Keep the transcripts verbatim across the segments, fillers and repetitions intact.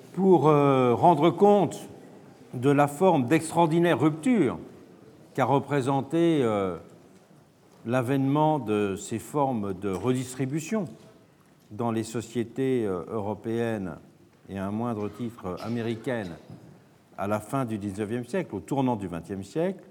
pour euh, rendre compte de la forme d'extraordinaire rupture qu'a représenté euh, l'avènement de ces formes de redistribution dans les sociétés euh, européennes et à un moindre titre américaines à la fin du dix-neuvième siècle, au tournant du vingtième siècle,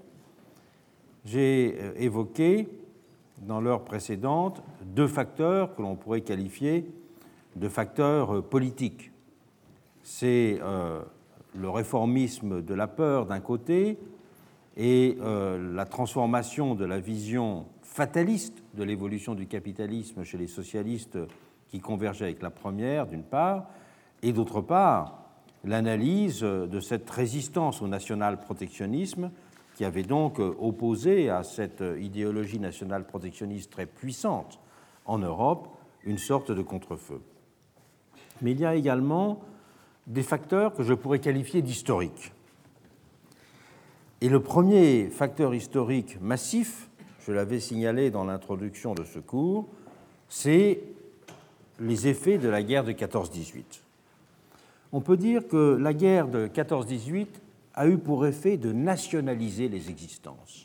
j'ai euh, évoqué dans l'heure précédente deux facteurs que l'on pourrait qualifier de facteurs euh, politiques. C'est euh, le réformisme de la peur d'un côté et euh, la transformation de la vision fataliste de l'évolution du capitalisme chez les socialistes qui convergeait avec la première, d'une part, et d'autre part, l'analyse de cette résistance au national-protectionnisme qui avait donc opposé à cette idéologie nationale-protectionniste très puissante en Europe une sorte de contre-feu. Mais il y a également des facteurs que je pourrais qualifier d'historiques. Et le premier facteur historique massif, je l'avais signalé dans l'introduction de ce cours, c'est les effets de la guerre de quatorze dix-huit. On peut dire que la guerre de quatorze dix-huit a eu pour effet de nationaliser les existences.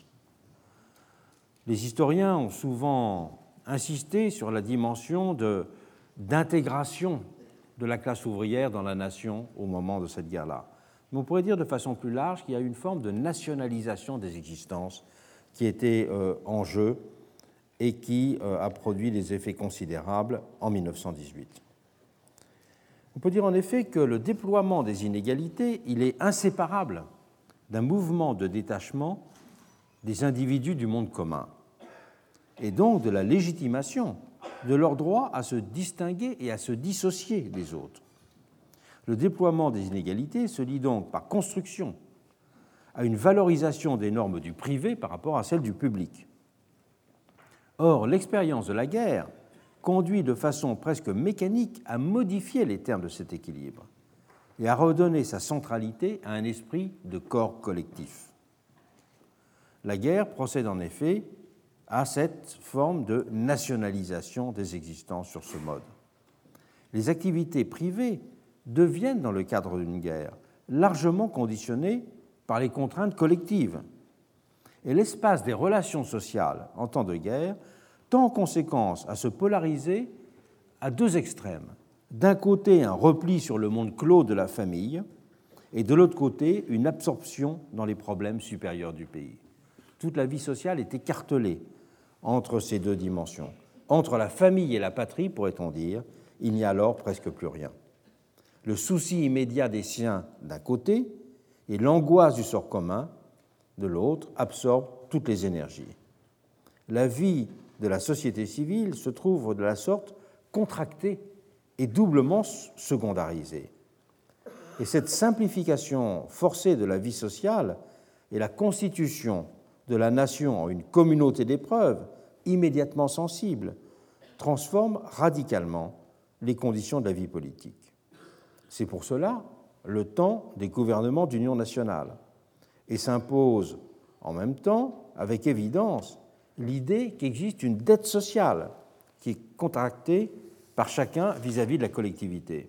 Les historiens ont souvent insisté sur la dimension de, d'intégration de la classe ouvrière dans la nation au moment de cette guerre-là. Mais on pourrait dire de façon plus large qu'il y a eu une forme de nationalisation des existences qui était euh, en jeu et qui euh, a produit des effets considérables en mille neuf cent dix-huit. On peut dire en effet que le déploiement des inégalités, il est inséparable d'un mouvement de détachement des individus du monde commun et donc de la légitimation de leur droit à se distinguer et à se dissocier des autres. Le déploiement des inégalités se lie donc par construction à une valorisation des normes du privé par rapport à celles du public. Or, l'expérience de la guerre conduit de façon presque mécanique à modifier les termes de cet équilibre et à redonner sa centralité à un esprit de corps collectif. La guerre procède en effet à cette forme de nationalisation des existences sur ce mode. Les activités privées deviennent, dans le cadre d'une guerre, largement conditionnées par les contraintes collectives. Et l'espace des relations sociales en temps de guerre tend en conséquence à se polariser à deux extrêmes. D'un côté, un repli sur le monde clos de la famille, et de l'autre côté, une absorption dans les problèmes supérieurs du pays. Toute la vie sociale est écartelée entre ces deux dimensions. Entre la famille et la patrie, pourrait-on dire, il n'y a alors presque plus rien. Le souci immédiat des siens d'un côté et l'angoisse du sort commun de l'autre absorbent toutes les énergies. La vie de la société civile se trouve de la sorte contractée et doublement secondarisée. Et cette simplification forcée de la vie sociale et la constitution de la nation en une communauté d'épreuves immédiatement sensible transforment radicalement les conditions de la vie politique. C'est pour cela le temps des gouvernements d'union nationale et s'impose en même temps, avec évidence, l'idée qu'existe une dette sociale qui est contractée par chacun vis-à-vis de la collectivité.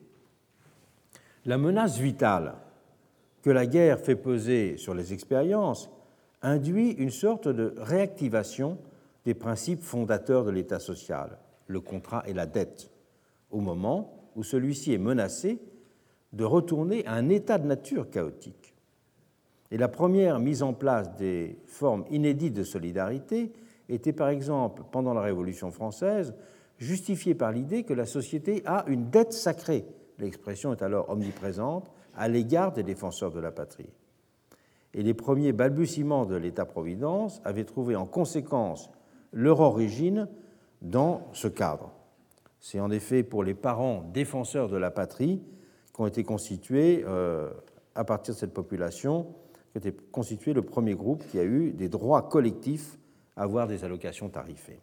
La menace vitale que la guerre fait peser sur les expériences induit une sorte de réactivation des principes fondateurs de l'État social, le contrat et la dette, au moment où celui-ci est menacé de retourner à un état de nature chaotique. Et la première mise en place des formes inédites de solidarité était par exemple, pendant la Révolution française, justifiée par l'idée que la société a une dette sacrée, l'expression est alors omniprésente, à l'égard des défenseurs de la patrie. Et les premiers balbutiements de l'État-providence avaient trouvé en conséquence leur origine dans ce cadre. C'est en effet pour les parents défenseurs de la patrie qu'ont été constitués, euh, à partir de cette population, qu'était constitué le premier groupe qui a eu des droits collectifs à avoir des allocations tarifées.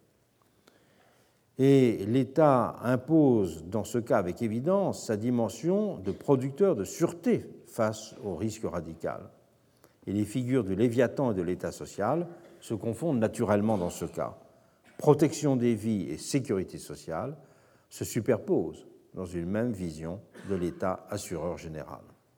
Et l'État impose, dans ce cas avec évidence, sa dimension de producteur de sûreté face au risque radical. Et les figures du Léviathan et de l'État social se confondent naturellement dans ce cas. Protection des vies et sécurité sociale se superposent dans une même vision de l'État assureur général.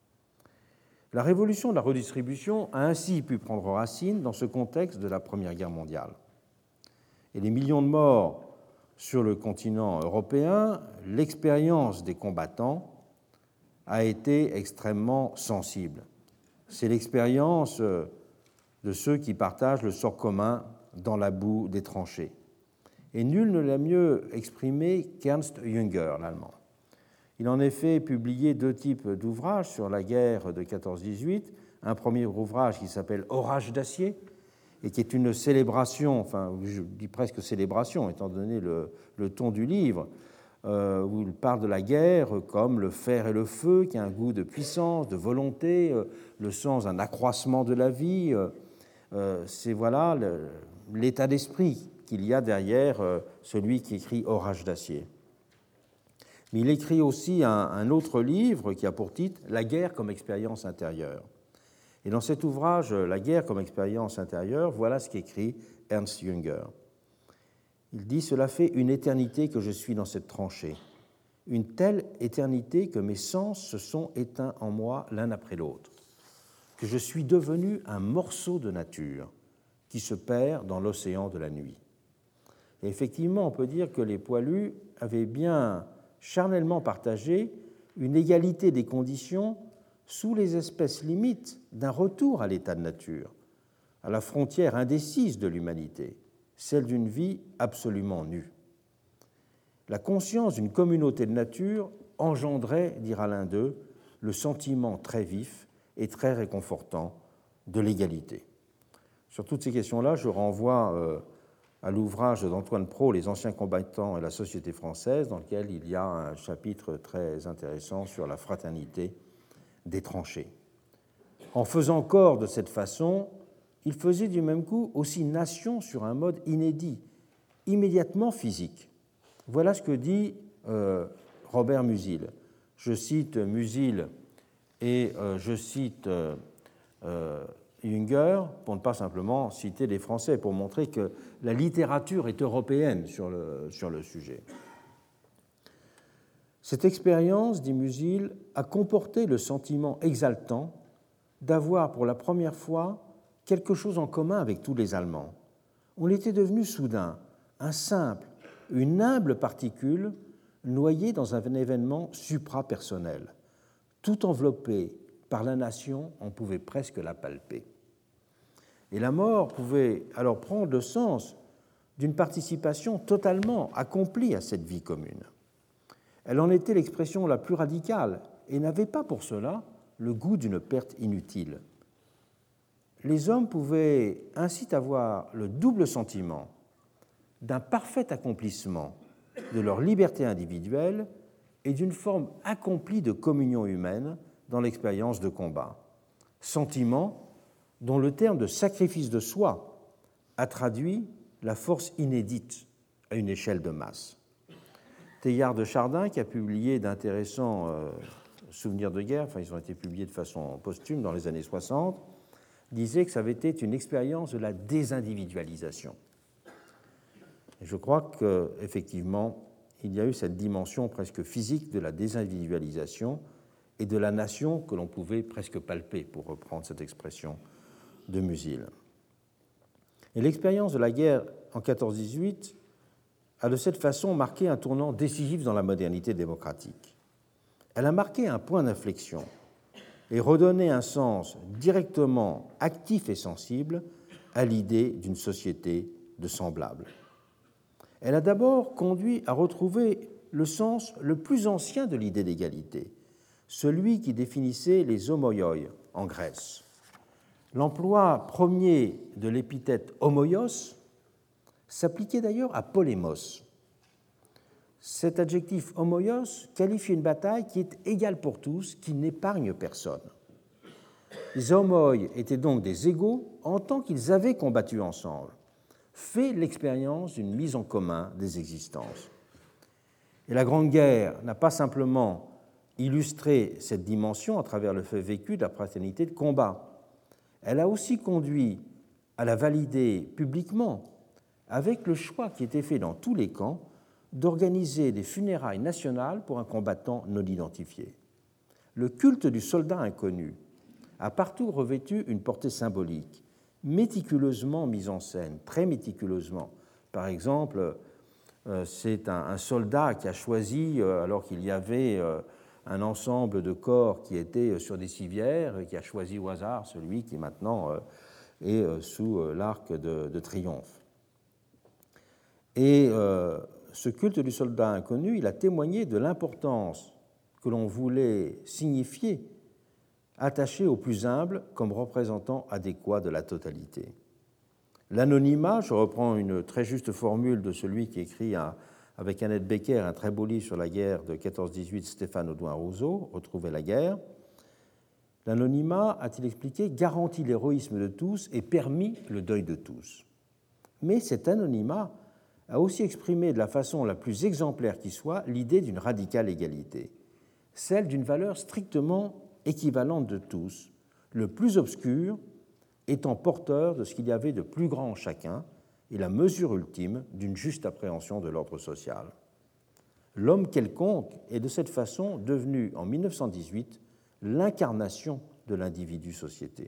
La révolution de la redistribution a ainsi pu prendre racine dans ce contexte de la Première Guerre mondiale. Et les millions de morts sur le continent européen, l'expérience des combattants a été extrêmement sensible. C'est l'expérience de ceux qui partagent le sort commun dans la boue des tranchées. Et nul ne l'a mieux exprimé qu'Ernst Jünger, l'Allemand. Il a en effet publié deux types d'ouvrages sur la guerre de quatorze dix-huit. Un premier ouvrage qui s'appelle « Orage d'acier » et qui est une célébration, enfin je dis presque célébration étant donné le, le ton du livre, euh, où il parle de la guerre comme le fer et le feu, qui a un goût de puissance, de volonté, euh, le sens d'un accroissement de la vie. Euh, euh, c'est voilà le, l'état d'esprit qu'il y a derrière euh, celui qui écrit « Orage d'acier ». Mais il écrit aussi un, un autre livre qui a pour titre « La guerre comme expérience intérieure ». Et dans cet ouvrage « La guerre comme expérience intérieure », voilà ce qu'écrit Ernst Jünger. Il dit « Cela fait une éternité que je suis dans cette tranchée, une telle éternité que mes sens se sont éteints en moi l'un après l'autre, que je suis devenu un morceau de nature qui se perd dans l'océan de la nuit. » Et effectivement, on peut dire que les poilus avaient bien charnellement partagé une égalité des conditions sous les espèces limites d'un retour à l'état de nature, à la frontière indécise de l'humanité, celle d'une vie absolument nue. La conscience d'une communauté de nature engendrait, dira l'un d'eux, le sentiment très vif et très réconfortant de l'égalité. Sur toutes ces questions-là, je renvoie euh, à l'ouvrage d'Antoine Prot, Les anciens combattants et la société française, dans lequel il y a un chapitre très intéressant sur la fraternité des tranchées. En faisant corps de cette façon, il faisait du même coup aussi nation sur un mode inédit, immédiatement physique. Voilà ce que dit euh, Robert Musil. Je cite Musil et euh, je cite euh, euh, Jünger, pour ne pas simplement citer les Français, pour montrer que la littérature est européenne sur le, sur le sujet. Cette expérience, dit Musil, a comporté le sentiment exaltant d'avoir pour la première fois quelque chose en commun avec tous les Allemands. On était devenu soudain un simple, une humble particule noyée dans un événement suprapersonnel. Tout enveloppé par la nation, on pouvait presque la palper. Et la mort pouvait alors prendre le sens d'une participation totalement accomplie à cette vie commune. Elle en était l'expression la plus radicale et n'avait pas pour cela le goût d'une perte inutile. Les hommes pouvaient ainsi avoir le double sentiment d'un parfait accomplissement de leur liberté individuelle et d'une forme accomplie de communion humaine dans l'expérience de combat. Sentiment dont le terme de sacrifice de soi a traduit la force inédite à une échelle de masse. Teilhard de Chardin, qui a publié d'intéressants euh, souvenirs de guerre, enfin ils ont été publiés de façon posthume dans les années soixante, disait que ça avait été une expérience de la désindividualisation. Et je crois qu'effectivement, il y a eu cette dimension presque physique de la désindividualisation et de la nation que l'on pouvait presque palper, pour reprendre cette expression de Musil. Et l'expérience de la guerre en quatorze dix-huit a de cette façon marqué un tournant décisif dans la modernité démocratique. Elle a marqué un point d'inflexion et redonné un sens directement actif et sensible à l'idée d'une société de semblables. Elle a d'abord conduit à retrouver le sens le plus ancien de l'idée d'égalité, celui qui définissait les homoioi en Grèce. L'emploi premier de l'épithète homoios s'appliquait d'ailleurs à Polémos. Cet adjectif homoios qualifie une bataille qui est égale pour tous, qui n'épargne personne. Les homoi étaient donc des égaux en tant qu'ils avaient combattu ensemble, fait l'expérience d'une mise en commun des existences. Et la Grande Guerre n'a pas simplement illustré cette dimension à travers le fait vécu de la fraternité de combat. Elle a aussi conduit à la valider publiquement, avec le choix qui était fait dans tous les camps d'organiser des funérailles nationales pour un combattant non identifié. Le culte du soldat inconnu a partout revêtu une portée symbolique, méticuleusement mise en scène, très méticuleusement. Par exemple, euh, c'est un, un soldat qui a choisi, euh, alors qu'il y avait euh, un ensemble de corps qui étaient sur des civières, qui a choisi au hasard celui qui maintenant euh, est euh, sous euh, l'arc de, de triomphe. Et euh, ce culte du soldat inconnu, il a témoigné de l'importance que l'on voulait signifier, attaché au plus humble comme représentant adéquat de la totalité. L'anonymat, je reprends une très juste formule de celui qui écrit un, avec Annette Becker un très beau livre sur la guerre de quatorze dix-huit, Stéphane Audouin-Rousseau, Retrouver la guerre. L'anonymat, a-t-il expliqué, garantit l'héroïsme de tous et permis le deuil de tous. Mais cet anonymat a aussi exprimé de la façon la plus exemplaire qui soit l'idée d'une radicale égalité, celle d'une valeur strictement équivalente de tous, le plus obscur étant porteur de ce qu'il y avait de plus grand en chacun et la mesure ultime d'une juste appréhension de l'ordre social. L'homme quelconque est de cette façon devenu, en mille neuf cent dix-huit, l'incarnation de l'individu-société.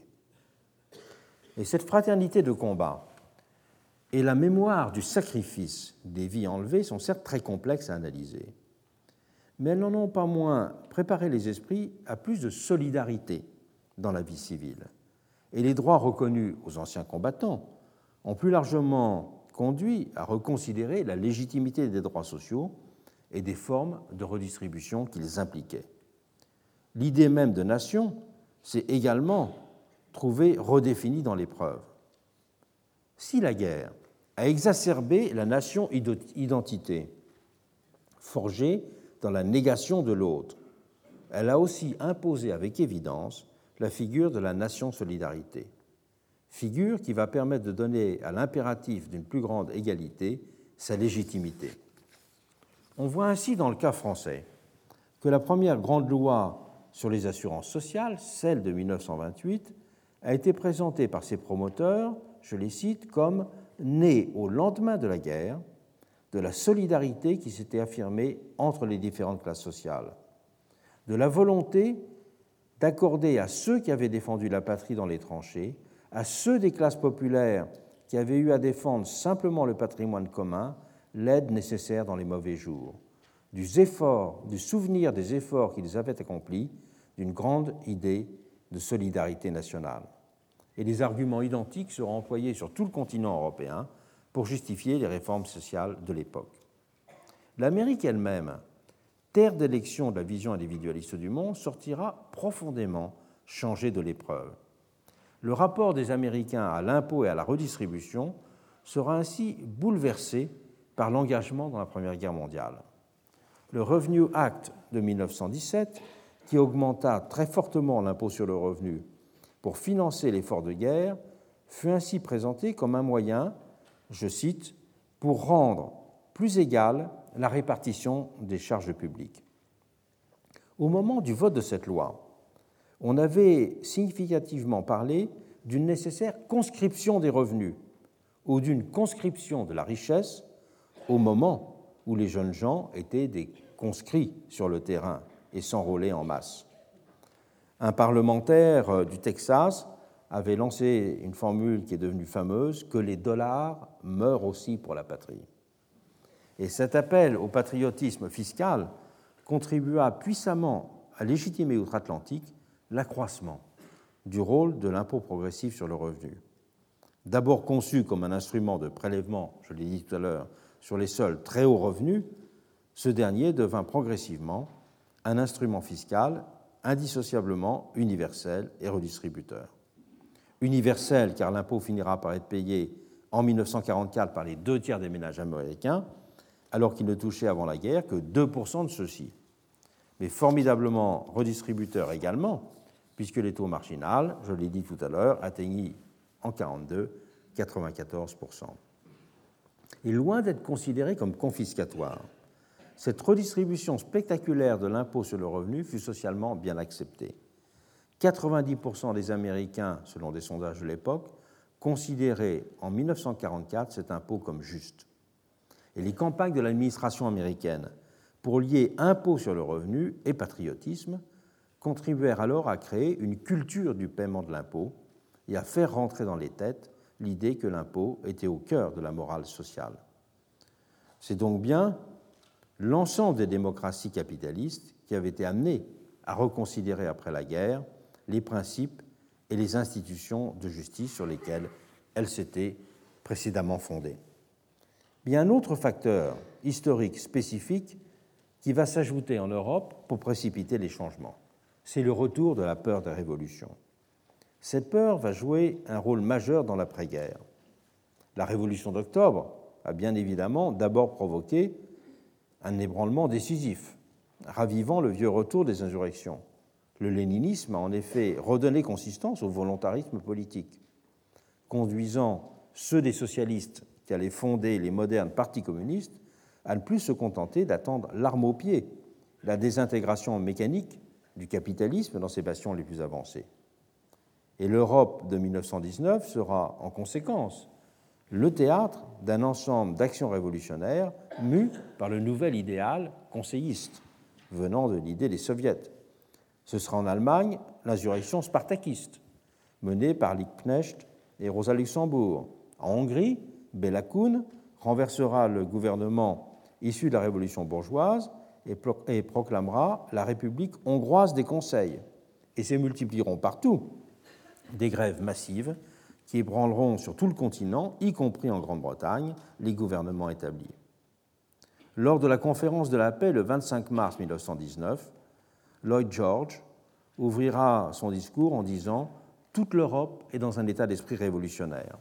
Et cette fraternité de combat et la mémoire du sacrifice des vies enlevées sont certes très complexes à analyser, mais elles n'en ont pas moins préparé les esprits à plus de solidarité dans la vie civile. Et les droits reconnus aux anciens combattants ont plus largement conduit à reconsidérer la légitimité des droits sociaux et des formes de redistribution qu'ils impliquaient. L'idée même de nation s'est également trouvée redéfinie dans l'épreuve. Si la guerre a exacerbé la nation-identité, forgée dans la négation de l'autre, elle a aussi imposé avec évidence la figure de la nation-solidarité, figure qui va permettre de donner à l'impératif d'une plus grande égalité sa légitimité. On voit ainsi dans le cas français que la première grande loi sur les assurances sociales, celle de mille neuf cent vingt-huit, a été présentée par ses promoteurs, je les cite, comme née au lendemain de la guerre, de la solidarité qui s'était affirmée entre les différentes classes sociales, de la volonté d'accorder à ceux qui avaient défendu la patrie dans les tranchées, à ceux des classes populaires qui avaient eu à défendre simplement le patrimoine commun, l'aide nécessaire dans les mauvais jours, du, effort, du souvenir des efforts qu'ils avaient accomplis, d'une grande idée de solidarité nationale. Et des arguments identiques seront employés sur tout le continent européen pour justifier les réformes sociales de l'époque. L'Amérique elle-même, terre d'élection de la vision individualiste du monde, sortira profondément changée de l'épreuve. Le rapport des Américains à l'impôt et à la redistribution sera ainsi bouleversé par l'engagement dans la Première Guerre mondiale. Le Revenue Act de mille neuf cent dix-sept, qui augmenta très fortement l'impôt sur le revenu pour financer l'effort de guerre, fut ainsi présenté comme un moyen, je cite, pour rendre plus égale la répartition des charges publiques. Au moment du vote de cette loi, on avait significativement parlé d'une nécessaire conscription des revenus ou d'une conscription de la richesse au moment où les jeunes gens étaient des conscrits sur le terrain et s'enrôlaient en masse. Un parlementaire du Texas avait lancé une formule qui est devenue fameuse, que les dollars meurent aussi pour la patrie. Et cet appel au patriotisme fiscal contribua puissamment à légitimer outre-Atlantique l'accroissement du rôle de l'impôt progressif sur le revenu. D'abord conçu comme un instrument de prélèvement, je l'ai dit tout à l'heure, sur les seuls très hauts revenus, ce dernier devint progressivement un instrument fiscal indissociablement universel et redistributeur. Universel car l'impôt finira par être payé en mille neuf cent quarante-quatre par les deux tiers des ménages américains, alors qu'il ne touchait avant la guerre que deux pour cent de ceux-ci. Mais formidablement redistributeur également, puisque les taux marginaux, je l'ai dit tout à l'heure, atteignirent en mille neuf cent quarante-deux quatre-vingt-quatorze pour cent. Et loin d'être considéré comme confiscatoire, cette redistribution spectaculaire de l'impôt sur le revenu fut socialement bien acceptée. quatre-vingt-dix pour cent des Américains, selon des sondages de l'époque, considéraient en mille neuf cent quarante-quatre cet impôt comme juste. et les campagnes de l'administration américaine pour lier impôt sur le revenu et patriotisme contribuèrent alors à créer une culture du paiement de l'impôt et à faire rentrer dans les têtes l'idée que l'impôt était au cœur de la morale sociale. C'est donc bien l'ensemble des démocraties capitalistes qui avaient été amenées à reconsidérer après la guerre les principes et les institutions de justice sur lesquels elles s'étaient précédemment fondées. Il y a un autre facteur historique spécifique qui va s'ajouter en Europe pour précipiter les changements. C'est le retour de la peur des révolutions. Cette peur va jouer un rôle majeur dans l'après-guerre. La Révolution d'octobre a bien évidemment d'abord provoqué un ébranlement décisif, ravivant le vieux retour des insurrections. Le léninisme a en effet redonné consistance au volontarisme politique, conduisant ceux des socialistes qui allaient fonder les modernes partis communistes à ne plus se contenter d'attendre l'arme au pied, la désintégration mécanique du capitalisme dans ses bastions les plus avancés. Et l'Europe de mille neuf cent dix-neuf sera, en conséquence, le théâtre d'un ensemble d'actions révolutionnaires mues par le nouvel idéal conseilliste, venant de l'idée des soviets. Ce sera en Allemagne l'insurrection spartakiste, menée par Liebknecht et Rosa Luxembourg. En Hongrie, Béla Kun renversera le gouvernement issu de la révolution bourgeoise et, pro- et proclamera la République hongroise des conseils. Et se multiplieront partout des grèves massives qui ébranleront sur tout le continent, y compris en Grande-Bretagne, les gouvernements établis. Lors de la conférence de la paix le vingt-cinq mars mille neuf cent dix-neuf, Lloyd George ouvrira son discours en disant « Toute l'Europe est dans un état d'esprit révolutionnaire.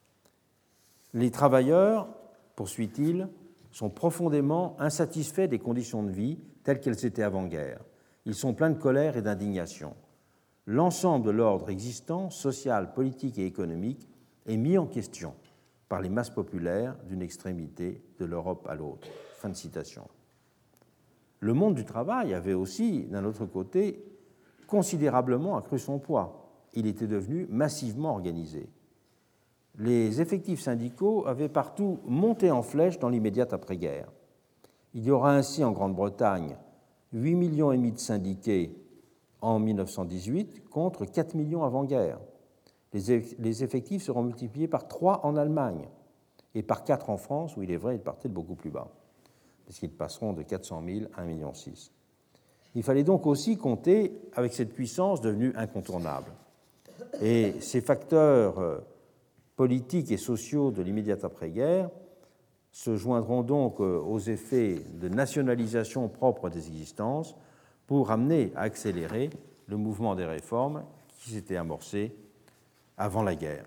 Les travailleurs, poursuit-il, sont profondément insatisfaits des conditions de vie telles qu'elles étaient avant-guerre. Ils sont pleins de colère et d'indignation. L'ensemble de l'ordre existant, social, politique et économique, est mis en question par les masses populaires d'une extrémité de l'Europe à l'autre. » Fin de citation. Le monde du travail avait aussi, d'un autre côté, considérablement accru son poids. Il était devenu massivement organisé. Les effectifs syndicaux avaient partout monté en flèche dans l'immédiate après-guerre. Il y aura ainsi en Grande-Bretagne huit millions et demi de syndiqués en mille neuf cent dix-huit contre quatre millions avant-guerre. Les effectifs seront multipliés par trois en Allemagne et par quatre en France, où il est vrai, ils partaient de beaucoup plus bas, puisqu'ils passeront de quatre cent mille à un virgule six million. Il fallait donc aussi compter avec cette puissance devenue incontournable. Et ces facteurs politiques et sociaux de l'immédiate après-guerre se joindront donc aux effets de nationalisation propre des existences pour amener à accélérer le mouvement des réformes qui s'était amorcé avant la guerre.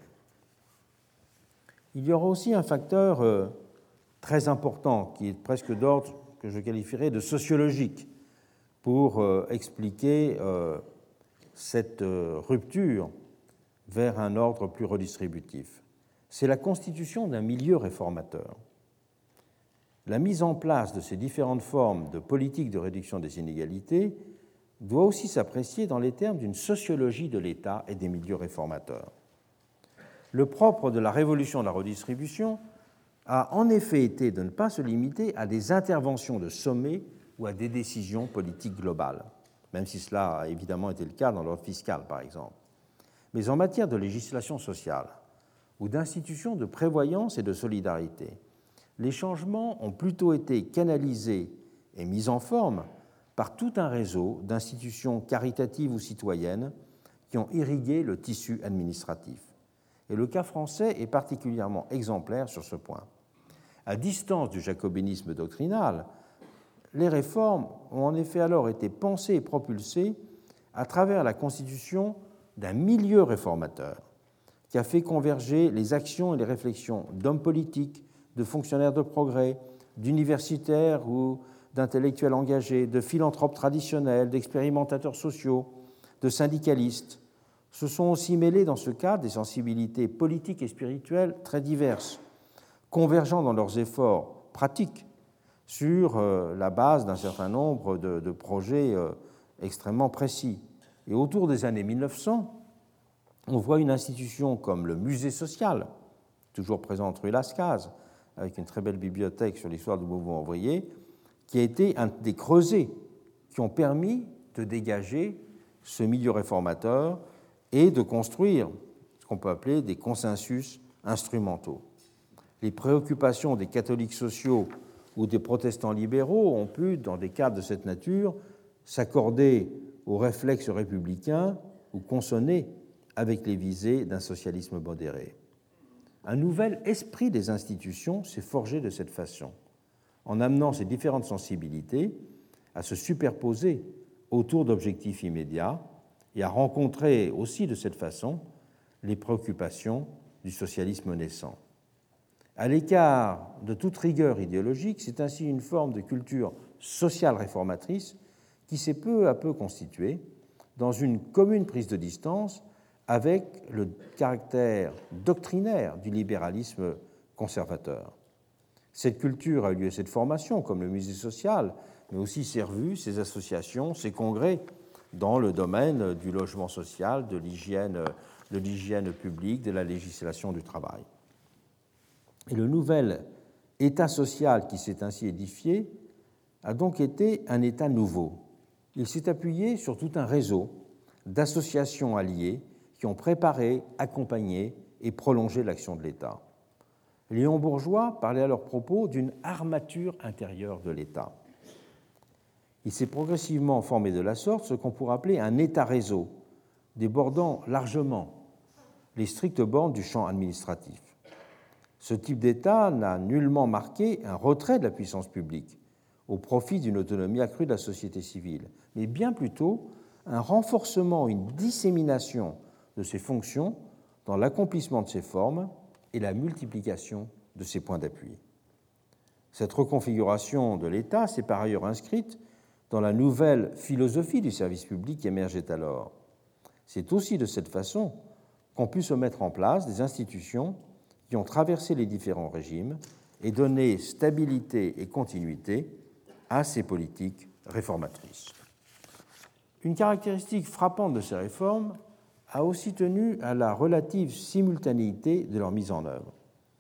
Il y aura aussi un facteur euh, très important qui est presque d'ordre que je qualifierais de sociologique pour euh, expliquer euh, cette euh, rupture vers un ordre plus redistributif. C'est la constitution d'un milieu réformateur. La mise en place de ces différentes formes de politique de réduction des inégalités doit aussi s'apprécier dans les termes d'une sociologie de l'État et des milieux réformateurs. Le propre de la révolution de la redistribution a en effet été de ne pas se limiter à des interventions de sommet ou à des décisions politiques globales, même si cela a évidemment été le cas dans l'ordre fiscal, par exemple. Mais en matière de législation sociale ou d'institutions de prévoyance et de solidarité, les changements ont plutôt été canalisés et mis en forme par tout un réseau d'institutions caritatives ou citoyennes qui ont irrigué le tissu administratif. Et le cas français est particulièrement exemplaire sur ce point. À distance du jacobinisme doctrinal, les réformes ont en effet alors été pensées et propulsées à travers la constitution d'un milieu réformateur qui a fait converger les actions et les réflexions d'hommes politiques, de fonctionnaires de progrès, d'universitaires ou d'intellectuels engagés, de philanthropes traditionnels, d'expérimentateurs sociaux, de syndicalistes. Se sont aussi mêlés dans ce cadre des sensibilités politiques et spirituelles très diverses, convergeant dans leurs efforts pratiques sur la base d'un certain nombre de, de projets extrêmement précis. Et autour des années mille neuf cents, on voit une institution comme le musée social, toujours présente rue Lascaz, avec une très belle bibliothèque sur l'histoire du mouvement ouvrier, qui a été un des creusets qui ont permis de dégager ce milieu réformateur et de construire ce qu'on peut appeler des consensus instrumentaux. Les préoccupations des catholiques sociaux ou des protestants libéraux ont pu, dans des cadres de cette nature, s'accorder aux réflexes républicains ou consonner avec les visées d'un socialisme modéré. Un nouvel esprit des institutions s'est forgé de cette façon, en amenant ces différentes sensibilités à se superposer autour d'objectifs immédiats et à rencontrer aussi de cette façon les préoccupations du socialisme naissant. À l'écart de toute rigueur idéologique, c'est ainsi une forme de culture sociale réformatrice qui s'est peu à peu constituée dans une commune prise de distance avec le caractère doctrinaire du libéralisme conservateur. Cette culture a eu lieu, cette formation, comme le musée social, mais aussi ses revues, ses associations, ses congrès dans le domaine du logement social, de l'hygiène, de l'hygiène publique, de la législation du travail. Et le nouvel État social qui s'est ainsi édifié a donc été un État nouveau. Il s'est appuyé sur tout un réseau d'associations alliées qui ont préparé, accompagné et prolongé l'action de l'État. Léon Bourgeois parlait à leur propos d'une armature intérieure de l'État. Il s'est progressivement formé de la sorte ce qu'on pourrait appeler un État-réseau, débordant largement les strictes bornes du champ administratif. Ce type d'État n'a nullement marqué un retrait de la puissance publique au profit d'une autonomie accrue de la société civile, mais bien plutôt un renforcement, une dissémination de ses fonctions dans l'accomplissement de ses formes et la multiplication de ses points d'appui. Cette reconfiguration de l'État s'est par ailleurs inscrite dans la nouvelle philosophie du service public qui émergeait alors. C'est aussi de cette façon qu'ont pu se mettre en place des institutions qui ont traversé les différents régimes et donné stabilité et continuité à ces politiques réformatrices. Une caractéristique frappante de ces réformes a aussi tenu à la relative simultanéité de leur mise en œuvre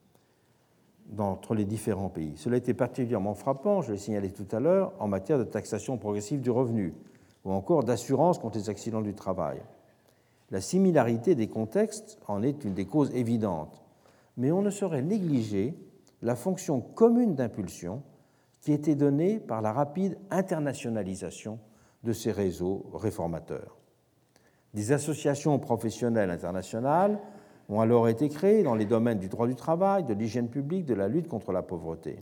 entre les différents pays. Cela a été particulièrement frappant, je l'ai signalé tout à l'heure, en matière de taxation progressive du revenu ou encore d'assurance contre les accidents du travail. La similarité des contextes en est une des causes évidentes, mais on ne saurait négliger la fonction commune d'impulsion qui était donnée par la rapide internationalisation de ces réseaux réformateurs. Des associations professionnelles internationales ont alors été créées dans les domaines du droit du travail, de l'hygiène publique, de la lutte contre la pauvreté.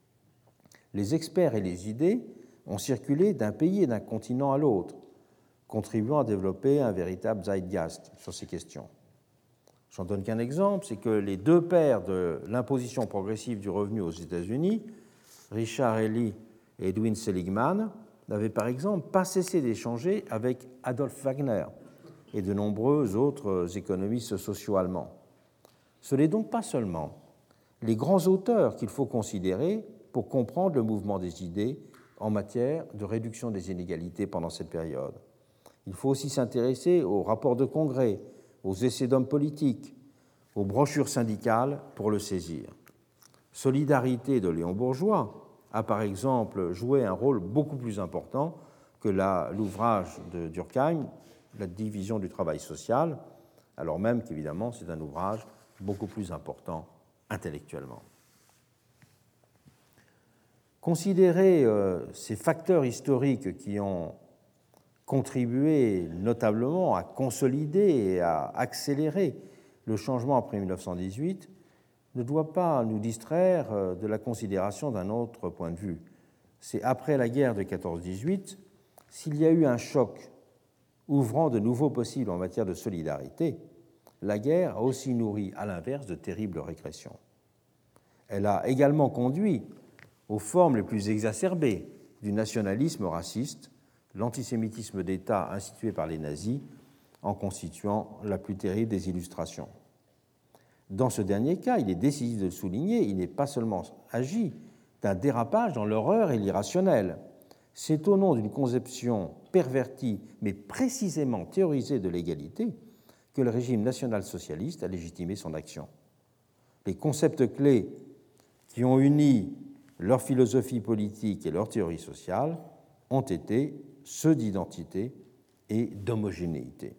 Les experts et les idées ont circulé d'un pays et d'un continent à l'autre, contribuant à développer un véritable zeitgeist sur ces questions. J'en donne qu'un exemple, c'est que les deux pères de l'imposition progressive du revenu aux États-Unis, Richard Ely et Edwin Seligman, n'avaient par exemple pas cessé d'échanger avec Adolf Wagner et de nombreux autres économistes sociaux allemands. Ce n'est donc pas seulement les grands auteurs qu'il faut considérer pour comprendre le mouvement des idées en matière de réduction des inégalités pendant cette période. Il faut aussi s'intéresser aux rapports de congrès, aux essais d'hommes politiques, aux brochures syndicales pour le saisir. Solidarité de Léon Bourgeois a par exemple joué un rôle beaucoup plus important que la, l'ouvrage de Durkheim, la division du travail social, alors même qu'évidemment c'est un ouvrage beaucoup plus important intellectuellement. Considérer euh, ces facteurs historiques qui ont contribué notablement à consolider et à accélérer le changement après mille neuf cent dix-huit ne doit pas nous distraire de la considération d'un autre point de vue. C'est après la guerre de quatorze dix-huit, s'il y a eu un choc ouvrant de nouveaux possibles en matière de solidarité, la guerre a aussi nourri, à l'inverse, de terribles régressions. Elle a également conduit aux formes les plus exacerbées du nationalisme raciste, l'antisémitisme d'État institué par les nazis en constituant la plus terrible des illustrations. Dans ce dernier cas, il est décisif de le souligner, il n'est pas seulement agi d'un dérapage dans l'horreur et l'irrationnel. C'est au nom d'une conception pervertie, mais précisément théorisée de l'égalité, que le régime national-socialiste a légitimé son action. Les concepts clés qui ont uni leur philosophie politique et leur théorie sociale ont été ceux d'identité et d'homogénéité.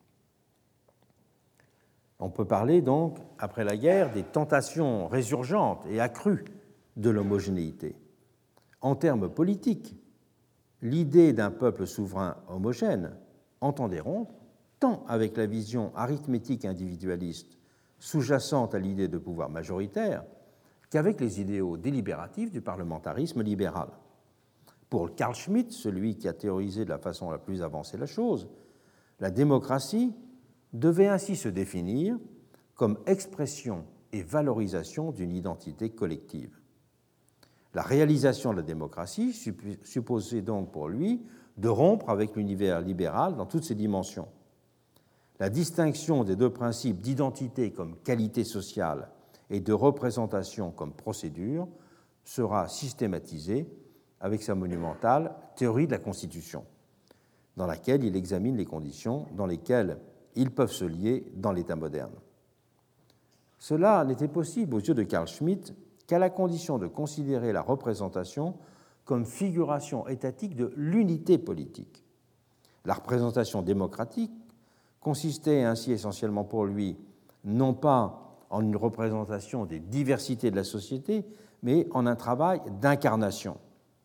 On peut parler donc, après la guerre, des tentations résurgentes et accrues de l'homogénéité. En termes politiques, l'idée d'un peuple souverain homogène entendait rompre tant avec la vision arithmétique individualiste sous-jacente à l'idée de pouvoir majoritaire qu'avec les idéaux délibératifs du parlementarisme libéral. Pour Carl Schmitt, celui qui a théorisé de la façon la plus avancée la chose, la démocratie devait ainsi se définir comme expression et valorisation d'une identité collective. La réalisation de la démocratie supposait donc pour lui de rompre avec l'univers libéral dans toutes ses dimensions. La distinction des deux principes d'identité comme qualité sociale et de représentation comme procédure sera systématisée avec sa monumentale théorie de la Constitution, dans laquelle il examine les conditions dans lesquelles ils peuvent se lier dans l'État moderne. Cela n'était possible aux yeux de Carl Schmitt qu'à la condition de considérer la représentation comme figuration étatique de l'unité politique. La représentation démocratique consistait ainsi essentiellement pour lui non pas en une représentation des diversités de la société, mais en un travail d'incarnation,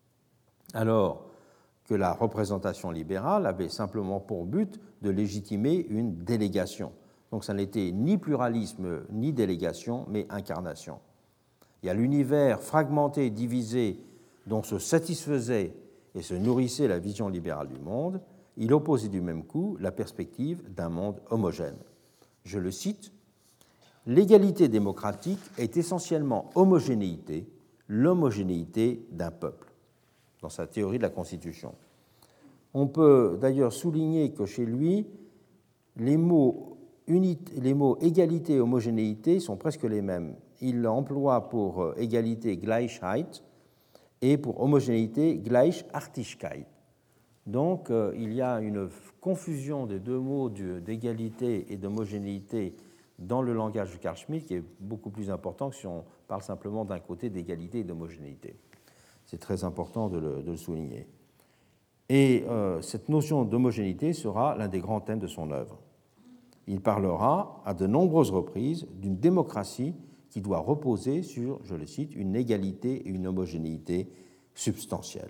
alors que la représentation libérale avait simplement pour but de légitimer une délégation. Donc ça n'était ni pluralisme ni délégation, mais incarnation. Et à l'univers fragmenté et divisé dont se satisfaisait et se nourrissait la vision libérale du monde, il opposait du même coup la perspective d'un monde homogène. Je le cite, « L'égalité démocratique est essentiellement homogénéité, l'homogénéité d'un peuple », dans sa théorie de la Constitution. On peut d'ailleurs souligner que chez lui, les mots, unité, les mots égalité et homogénéité sont presque les mêmes. Il emploie pour égalité Gleichheit et pour homogénéité Gleichartigkeit. Donc euh, il y a une confusion des deux mots d'égalité et d'homogénéité dans le langage de Carl Schmitt qui est beaucoup plus important que si on parle simplement d'un côté d'égalité et d'homogénéité. C'est très important de le, de le souligner. Et euh, cette notion d'homogénéité sera l'un des grands thèmes de son œuvre. Il parlera à de nombreuses reprises d'une démocratie qui doit reposer sur, je le cite, une égalité et une homogénéité substantielle.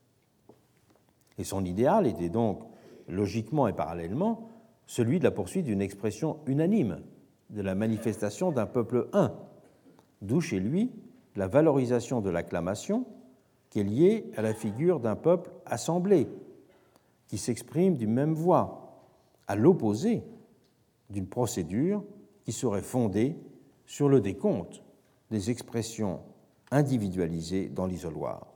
Et son idéal était donc, logiquement et parallèlement, celui de la poursuite d'une expression unanime de la manifestation d'un peuple un, d'où chez lui la valorisation de l'acclamation qui est liée à la figure d'un peuple assemblé, qui s'exprime d'une même voix, à l'opposé d'une procédure qui serait fondée sur le décompte des expressions individualisées dans l'isoloir.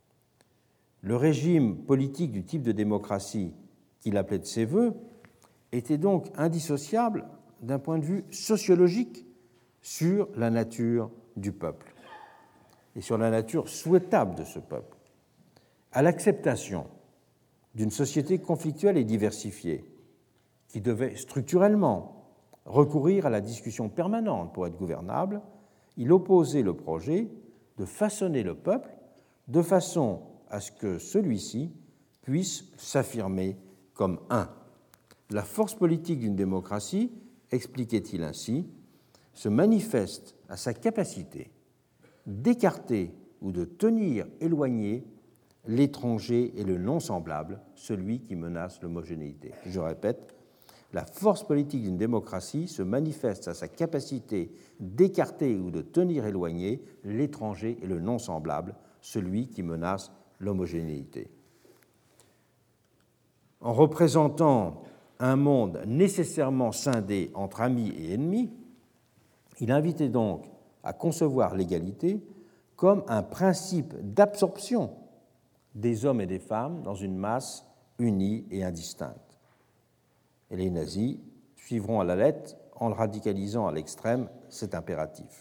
Le régime politique du type de démocratie qu'il appelait de ses voeux était donc indissociable d'un point de vue sociologique sur la nature du peuple et sur la nature souhaitable de ce peuple, à l'acceptation d'une société conflictuelle et diversifiée qui devait structurellement recourir à la discussion permanente pour être gouvernable. Il opposait le projet de façonner le peuple de façon à ce que celui-ci puisse s'affirmer comme un. La force politique d'une démocratie, expliquait-il ainsi, se manifeste à sa capacité d'écarter ou de tenir éloigné l'étranger et le non-semblable, celui qui menace l'homogénéité. Je répète, la force politique d'une démocratie se manifeste à sa capacité d'écarter ou de tenir éloigné l'étranger et le non-semblable, celui qui menace l'homogénéité. En représentant un monde nécessairement scindé entre amis et ennemis, il invitait donc à concevoir l'égalité comme un principe d'absorption des hommes et des femmes dans une masse unie et indistincte. Et les nazis suivront à la lettre en radicalisant à l'extrême cet impératif.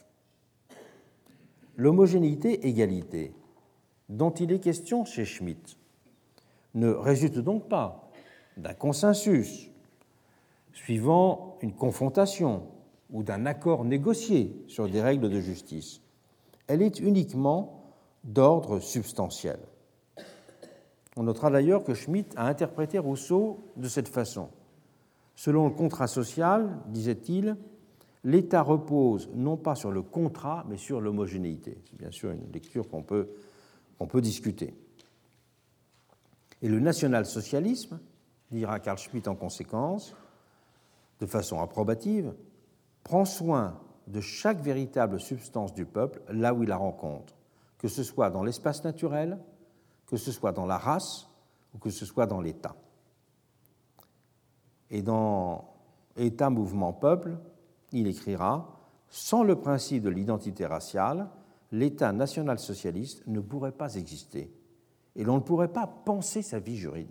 L'homogénéité-égalité dont il est question chez Schmitt ne résulte donc pas d'un consensus suivant une confrontation ou d'un accord négocié sur des règles de justice. elle est uniquement d'ordre substantiel. On notera d'ailleurs que Schmitt a interprété Rousseau de cette façon. Selon le contrat social, disait-il, l'État repose non pas sur le contrat, mais sur l'homogénéité. C'est bien sûr une lecture qu'on peut, qu'on peut discuter. Et le national-socialisme, dira Carl Schmitt en conséquence, de façon approbative, prend soin de chaque véritable substance du peuple là où il la rencontre, que ce soit dans l'espace naturel, que ce soit dans la race ou que ce soit dans l'État. Et dans État, mouvement, peuple, il écrira « Sans le principe de l'identité raciale, l'État national-socialiste ne pourrait pas exister et l'on ne pourrait pas penser sa vie juridique. »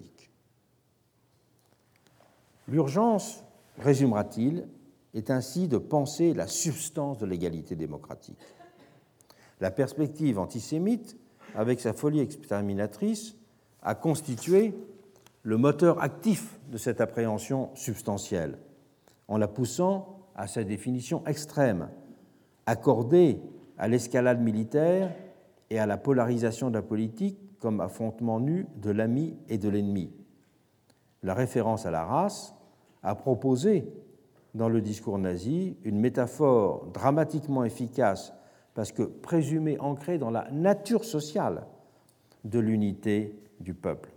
L'urgence, résumera-t-il, est ainsi de penser la substance de l'égalité démocratique. La perspective antisémite, avec sa folie exterminatrice, a constitué le moteur actif de cette appréhension substantielle, en la poussant à sa définition extrême, accordée à l'escalade militaire et à la polarisation de la politique comme affrontement nu de l'ami et de l'ennemi. La référence à la race a proposé dans le discours nazi une métaphore dramatiquement efficace parce que présumée ancrée dans la nature sociale de l'unité du peuple.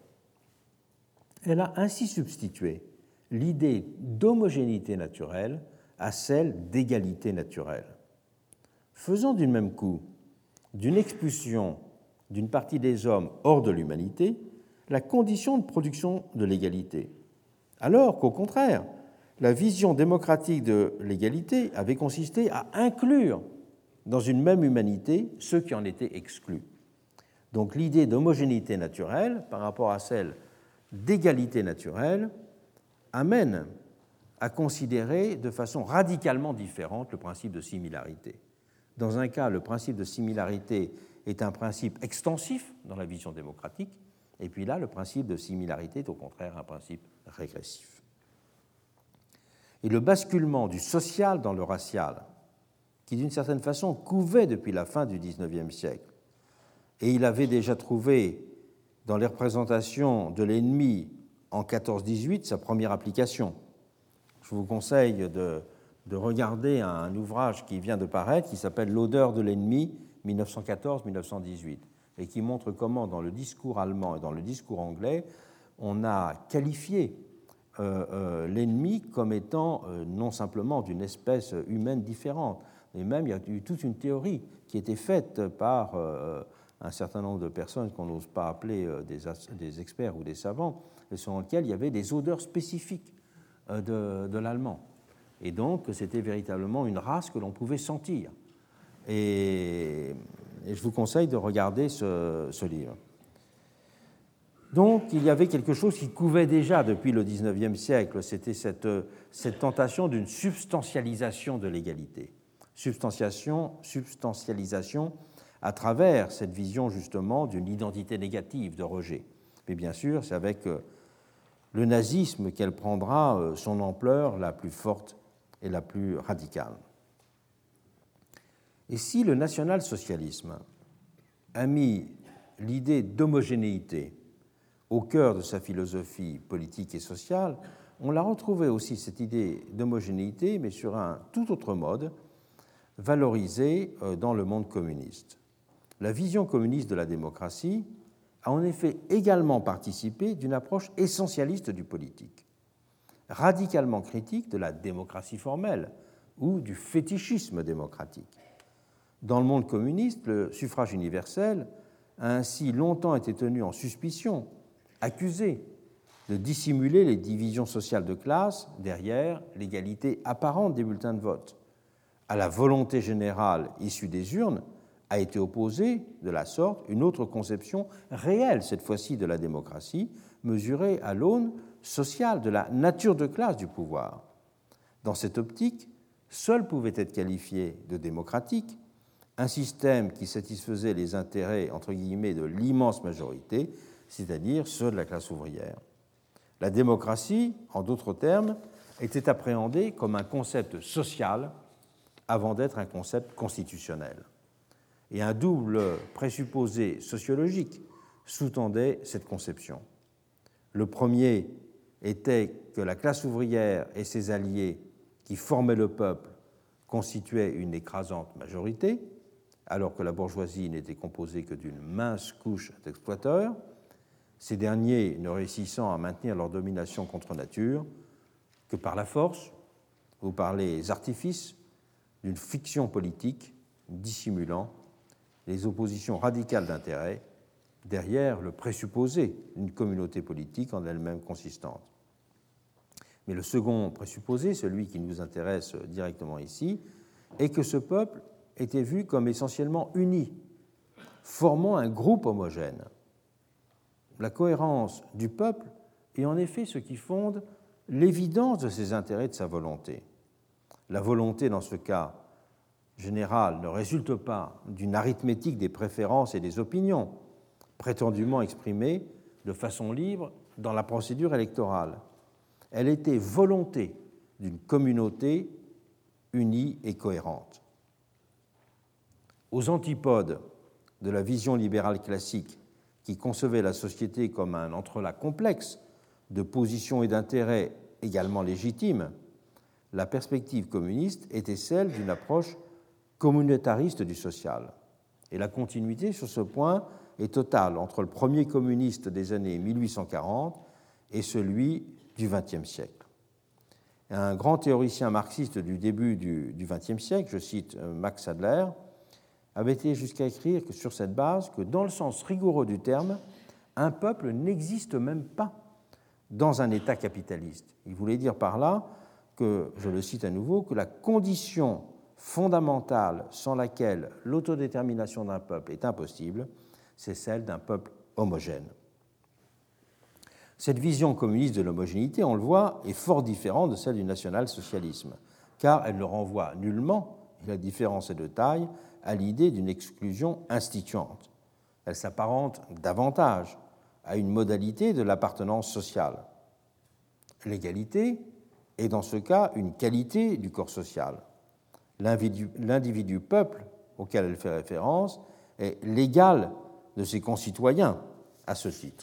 Elle a ainsi substitué l'idée d'homogénéité naturelle à celle d'égalité naturelle, faisant du même coup d'une expulsion d'une partie des hommes hors de l'humanité la condition de production de l'égalité, alors qu'au contraire, la vision démocratique de l'égalité avait consisté à inclure dans une même humanité ceux qui en étaient exclus. Donc l'idée d'homogénéité naturelle par rapport à celle d'égalité naturelle amène à considérer de façon radicalement différente le principe de similarité. Dans un cas, le principe de similarité est un principe extensif dans la vision démocratique, et puis là, le principe de similarité est au contraire un principe régressif. Et le basculement du social dans le racial, qui d'une certaine façon couvait depuis la fin du dix-neuvième siècle, et il avait déjà trouvé dans les représentations de l'ennemi en quatorze dix-huit sa première application. Je vous conseille de, de regarder un ouvrage qui vient de paraître, qui s'appelle « L'odeur de l'ennemi, mille neuf cent quatorze à mille neuf cent dix-huit », et qui montre comment, dans le discours allemand et dans le discours anglais, on a qualifié euh, euh, l'ennemi comme étant euh, non simplement d'une espèce humaine différente, mais même il y a eu toute une théorie qui a été faite par euh, un certain nombre de personnes qu'on n'ose pas appeler euh, des, des experts ou des savants, et selon lesquels il y avait des odeurs spécifiques euh, de, de l'allemand. Et donc, c'était véritablement une race que l'on pouvait sentir. Et, et je vous conseille de regarder ce, ce livre. Donc, il y avait quelque chose qui couvait déjà depuis le dix-neuvième siècle, c'était cette, cette tentation d'une substantialisation de l'égalité. Substantiation, substantialisation à travers cette vision justement d'une identité négative de rejet. Mais bien sûr, c'est avec le nazisme qu'elle prendra son ampleur la plus forte et la plus radicale. Et si le national-socialisme a mis l'idée d'homogénéité au cœur de sa philosophie politique et sociale, on l'a retrouvé aussi, cette idée d'homogénéité, mais sur un tout autre mode, valorisée dans le monde communiste. La vision communiste de la démocratie a en effet également participé d'une approche essentialiste du politique, radicalement critique de la démocratie formelle ou du fétichisme démocratique. Dans le monde communiste, le suffrage universel a ainsi longtemps été tenu en suspicion, accusé de dissimuler les divisions sociales de classe derrière l'égalité apparente des bulletins de vote. À la volonté générale issue des urnes a été opposée, de la sorte, une autre conception réelle, cette fois-ci de la démocratie, mesurée à l'aune sociale de la nature de classe du pouvoir. Dans cette optique, seul pouvait être qualifié de démocratique un système qui satisfaisait les intérêts, entre guillemets, de l'immense majorité, c'est-à-dire ceux de la classe ouvrière. La démocratie, en d'autres termes, était appréhendée comme un concept social avant d'être un concept constitutionnel. Et un double présupposé sociologique sous-tendait cette conception. Le premier était que la classe ouvrière et ses alliés qui formaient le peuple constituaient une écrasante majorité, alors que la bourgeoisie n'était composée que d'une mince couche d'exploiteurs, ces derniers ne réussissant à maintenir leur domination contre nature que par la force ou par les artifices d'une fiction politique dissimulant les oppositions radicales d'intérêts derrière le présupposé d'une communauté politique en elle-même consistante. Mais le second présupposé, celui qui nous intéresse directement ici, est que ce peuple était vu comme essentiellement uni, formant un groupe homogène. La cohérence du peuple est en effet ce qui fonde l'évidence de ses intérêts et de sa volonté. La volonté, dans ce cas général, ne résulte pas d'une arithmétique des préférences et des opinions, prétendument exprimées de façon libre dans la procédure électorale. Elle était volonté d'une communauté unie et cohérente. Aux antipodes de la vision libérale classique qui concevait la société comme un entrelac complexe de positions et d'intérêts également légitimes, la perspective communiste était celle d'une approche communautariste du social. Et la continuité sur ce point est totale entre le premier communiste des années mille huit cent quarante et celui du vingtième siècle. Un grand théoricien marxiste du début du vingtième siècle, je cite Max Adler, avait été jusqu'à écrire que sur cette base que, dans le sens rigoureux du terme, un peuple n'existe même pas dans un État capitaliste. Il voulait dire par là que, je le cite à nouveau, que la condition fondamentale sans laquelle l'autodétermination d'un peuple est impossible, c'est celle d'un peuple homogène. Cette vision communiste de l'homogénéité, on le voit, est fort différente de celle du national-socialisme, car elle ne renvoie nullement, et la différence est de taille, à l'idée d'une exclusion instituante. Elle s'apparente davantage à une modalité de l'appartenance sociale. L'égalité est dans ce cas une qualité du corps social. L'individu, l'individu peuple auquel elle fait référence est l'égal de ses concitoyens à ce titre,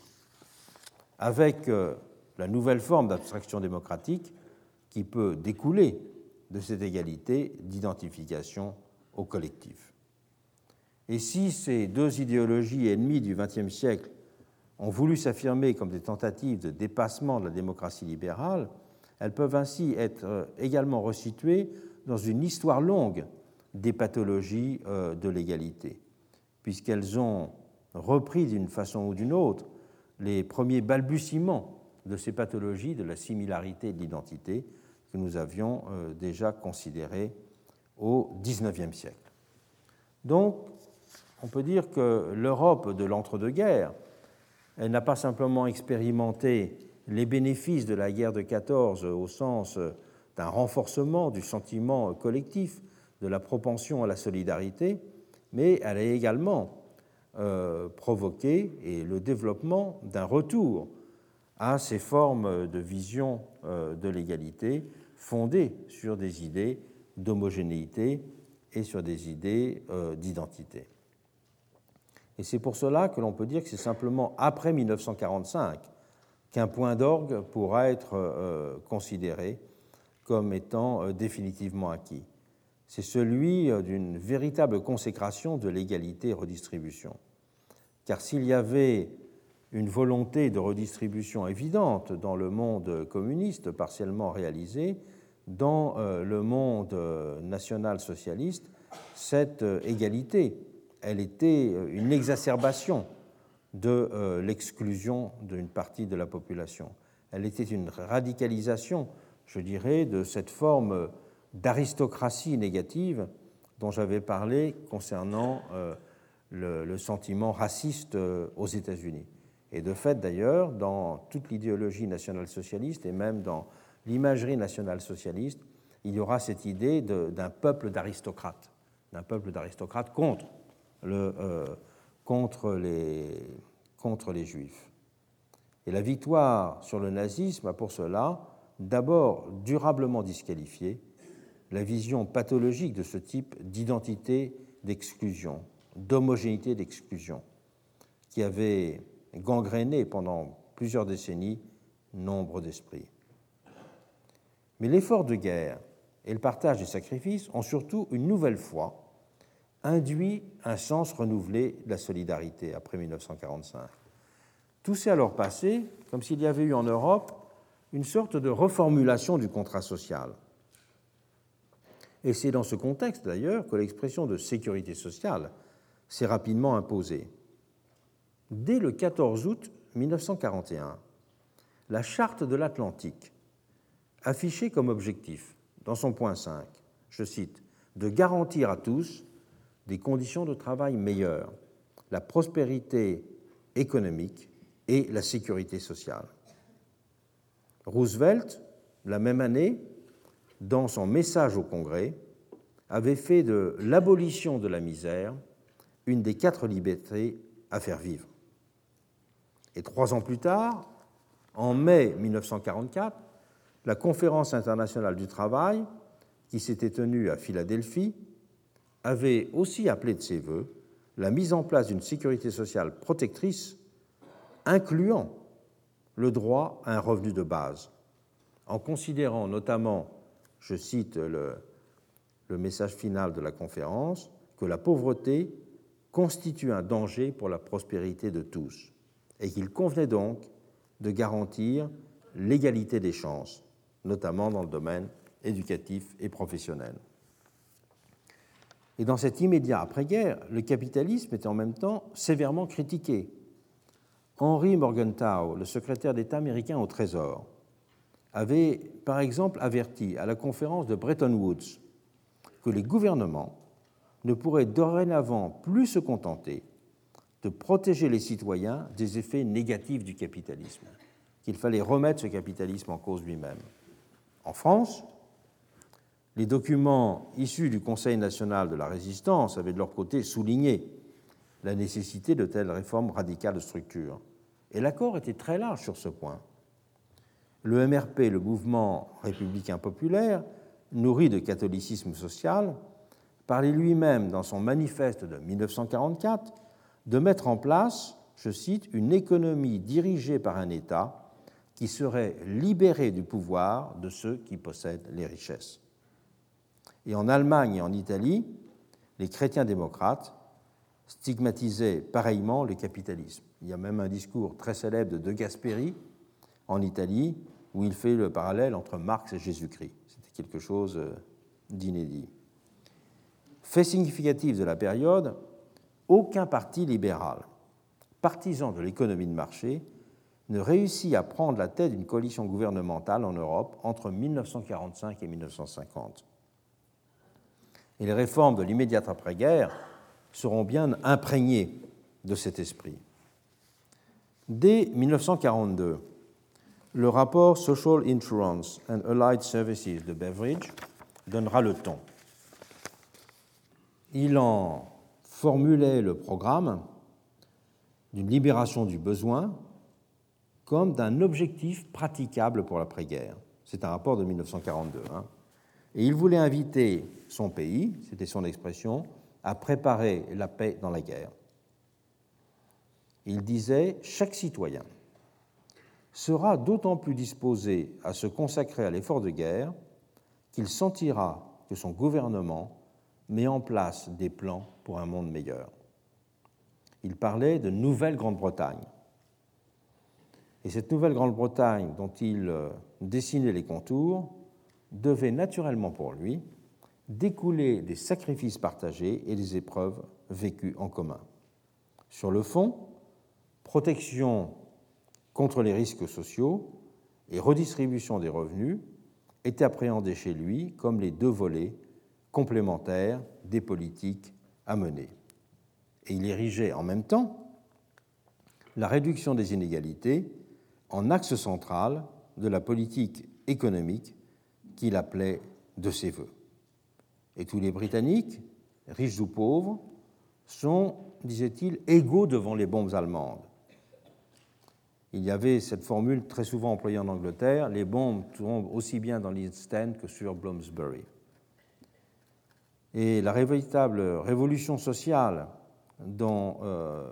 avec euh, la nouvelle forme d'abstraction démocratique qui peut découler de cette égalité d'identification au collectif. Et si ces deux idéologies ennemies du vingtième siècle ont voulu s'affirmer comme des tentatives de dépassement de la démocratie libérale, elles peuvent ainsi être également resituées dans une histoire longue des pathologies de l'égalité, puisqu'elles ont repris d'une façon ou d'une autre les premiers balbutiements de ces pathologies de la similarité et de l'identité que nous avions déjà considérées au dix-neuvième siècle. Donc, on peut dire que l'Europe de l'entre-deux-guerres, elle n'a pas simplement expérimenté les bénéfices de la guerre de quatorze au sens d'un renforcement du sentiment collectif, de la propension à la solidarité, mais elle a également euh, provoqué et le développement d'un retour à ces formes de vision euh, de l'égalité fondées sur des idées d'homogénéité et sur des idées euh, d'identité. Et c'est pour cela que l'on peut dire que c'est simplement après mille neuf cent quarante-cinq qu'un point d'orgue pourra être euh, considéré comme étant euh, définitivement acquis. C'est celui euh, d'une véritable consécration de l'égalité et redistribution. Car s'il y avait une volonté de redistribution évidente dans le monde communiste, partiellement réalisée, dans euh, le monde euh, national-socialiste, cette euh, égalité, elle était une exacerbation de euh, l'exclusion d'une partie de la population. Elle était une radicalisation, je dirais, de cette forme d'aristocratie négative dont j'avais parlé concernant euh, le, le sentiment raciste euh, aux États-Unis. Et de fait, d'ailleurs, dans toute l'idéologie nationale-socialiste et même dans l'imagerie nationale-socialiste, il y aura cette idée de, d'un peuple d'aristocrates, d'un peuple d'aristocrates contre Le, euh, contre, les, contre les Juifs. Et la victoire sur le nazisme a pour cela d'abord durablement disqualifié la vision pathologique de ce type d'identité d'exclusion d'homogénéité et d'exclusion qui avait gangréné pendant plusieurs décennies nombre d'esprits. Mais l'effort de guerre et le partage des sacrifices ont surtout une nouvelle fois induit un sens renouvelé de la solidarité après mille neuf cent quarante-cinq. Tout s'est alors passé comme s'il y avait eu en Europe une sorte de reformulation du contrat social. Et c'est dans ce contexte, d'ailleurs, que l'expression de sécurité sociale s'est rapidement imposée. Dès le quatorze août mille neuf cent quarante et un, la Charte de l'Atlantique affichait comme objectif, dans son point cinq, je cite, « de garantir à tous des conditions de travail meilleures, la prospérité économique et la sécurité sociale ». Roosevelt, la même année, dans son message au Congrès, avait fait de l'abolition de la misère une des quatre libertés à faire vivre. Et trois ans plus tard, en mai mille neuf cent quarante-quatre, la Conférence internationale du travail, qui s'était tenue à Philadelphie, avait aussi appelé de ses vœux la mise en place d'une sécurité sociale protectrice, incluant le droit à un revenu de base, en considérant notamment, je cite le, le message final de la conférence, que la pauvreté constitue un danger pour la prospérité de tous et qu'il convenait donc de garantir l'égalité des chances, notamment dans le domaine éducatif et professionnel. Et dans cet immédiat après-guerre, le capitalisme était en même temps sévèrement critiqué. Henry Morgenthau, le secrétaire d'État américain au Trésor, avait par exemple averti à la conférence de Bretton Woods que les gouvernements ne pourraient dorénavant plus se contenter de protéger les citoyens des effets négatifs du capitalisme, qu'il fallait remettre ce capitalisme en cause lui-même. En France, les documents issus du Conseil national de la résistance avaient de leur côté souligné la nécessité de telles réformes radicales de structure. Et l'accord était très large sur ce point. Le M R P, le mouvement républicain populaire, nourri de catholicisme social, parlait lui-même dans son manifeste de mille neuf cent quarante-quatre de mettre en place, je cite, une économie dirigée par un État qui serait libéré du pouvoir de ceux qui possèdent les richesses. Et en Allemagne et en Italie, les chrétiens démocrates stigmatisaient pareillement le capitalisme. Il y a même un discours très célèbre de De Gasperi en Italie où il fait le parallèle entre Marx et Jésus-Christ. C'était quelque chose d'inédit. Fait significatif de la période, aucun parti libéral, partisan de l'économie de marché, ne réussit à prendre la tête d'une coalition gouvernementale en Europe entre mille neuf cent quarante-cinq et mille neuf cent cinquante. Et les réformes de l'immédiate après-guerre seront bien imprégnées de cet esprit. Dès mille neuf cent quarante-deux, le rapport Social Insurance and Allied Services de Beveridge donnera le ton. Il en formulait le programme d'une libération du besoin comme d'un objectif praticable pour l'après-guerre. C'est un rapport de mille neuf cent quarante-deux. Hein. Et il voulait inviter son pays, c'était son expression, à préparer la paix dans la guerre. Il disait « Chaque citoyen sera d'autant plus disposé à se consacrer à l'effort de guerre qu'il sentira que son gouvernement met en place des plans pour un monde meilleur. » Il parlait de Nouvelle-Grande-Bretagne. Et cette Nouvelle-Grande-Bretagne dont il dessinait les contours devait naturellement pour lui découler des sacrifices partagés et des épreuves vécues en commun. Sur le fond, protection contre les risques sociaux et redistribution des revenus étaient appréhendés chez lui comme les deux volets complémentaires des politiques à mener. Et il érigeait en même temps la réduction des inégalités en axe central de la politique économique qu'il appelait de ses vœux. Et tous les Britanniques, riches ou pauvres, sont, disait-il, égaux devant les bombes allemandes. Il y avait cette formule très souvent employée en Angleterre, les bombes tombent aussi bien dans l'East End que sur Bloomsbury. Et la véritable révolution sociale dont euh,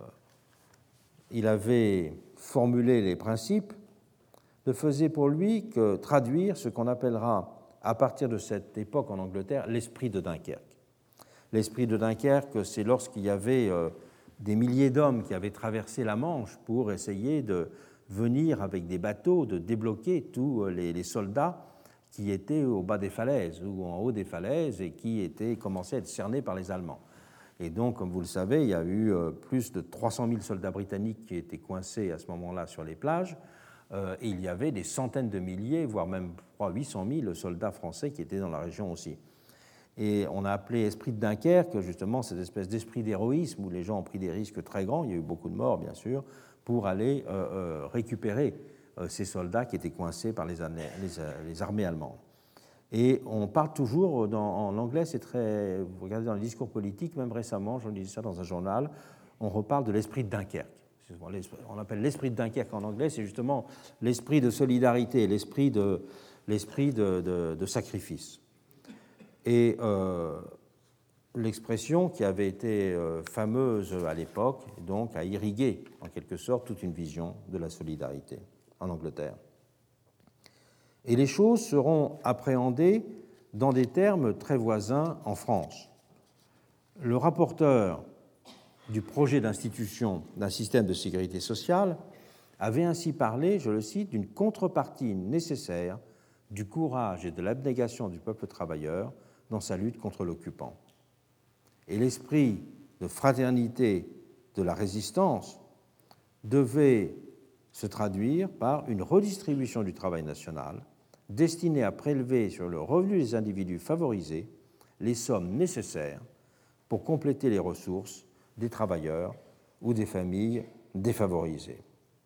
il avait formulé les principes ne faisait pour lui que traduire ce qu'on appellera, à partir de cette époque en Angleterre, l'esprit de Dunkerque. L'esprit de Dunkerque, c'est lorsqu'il y avait euh, des milliers d'hommes qui avaient traversé la Manche pour essayer de venir avec des bateaux, de débloquer tous les, les soldats qui étaient au bas des falaises ou en haut des falaises et qui étaient, commençaient à être cernés par les Allemands. Et donc, comme vous le savez, il y a eu euh, plus de trois cent mille soldats britanniques qui étaient coincés à ce moment-là sur les plages, euh, et il y avait des centaines de milliers, voire même huit cent mille soldats français qui étaient dans la région aussi. Et on a appelé esprit de Dunkerque, justement, cette espèce d'esprit d'héroïsme où les gens ont pris des risques très grands, il y a eu beaucoup de morts, bien sûr, pour aller euh, euh, récupérer euh, ces soldats qui étaient coincés par les, les, les armées allemandes. Et on parle toujours, dans, en anglais, c'est très... Vous regardez dans les discours politiques, même récemment, j'en lisais ça dans un journal, on reparle de l'esprit de Dunkerque. On appelle l'esprit de Dunkerque en anglais, c'est justement l'esprit de solidarité, l'esprit de, l'esprit de, de, de sacrifice. Et euh, l'expression qui avait été euh, fameuse à l'époque, donc, a irrigué en quelque sorte toute une vision de la solidarité en Angleterre. Et les choses seront appréhendées dans des termes très voisins en France. Le rapporteur du projet d'institution d'un système de sécurité sociale avait ainsi parlé, je le cite, d'une contrepartie nécessaire du courage et de l'abnégation du peuple travailleur dans sa lutte contre l'occupant. Et l'esprit de fraternité de la résistance devait se traduire par une redistribution du travail national destinée à prélever sur le revenu des individus favorisés les sommes nécessaires pour compléter les ressources des travailleurs ou des familles défavorisées.